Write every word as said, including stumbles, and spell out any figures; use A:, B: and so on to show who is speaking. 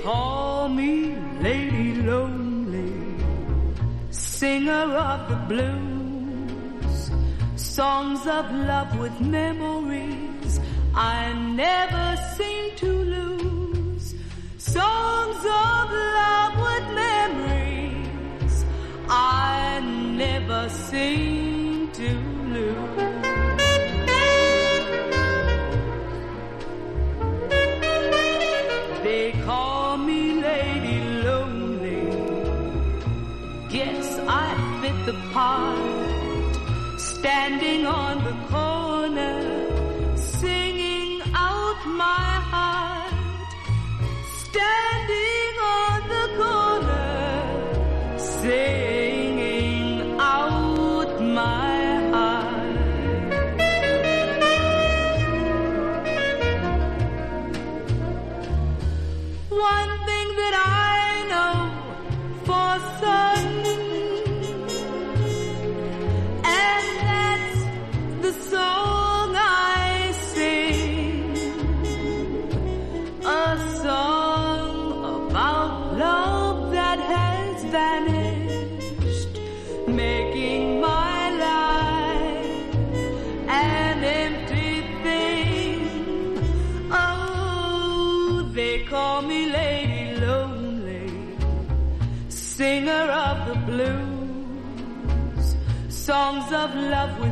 A: call me Lady Lonely, singer of the blues, songs of love with memories I never seem to lose, songs of love with memories I never seem to lose. They call me Lady Lonely, guess I fit the part, standing on the corner, singing out my heart, standing on the corner, singing out my heart. One thing that I know for certain, and that's the song I sing, a song about love that has vanished, making my life an empty thing. Oh, they call me Lady Lonely, singer of the blues, songs of love with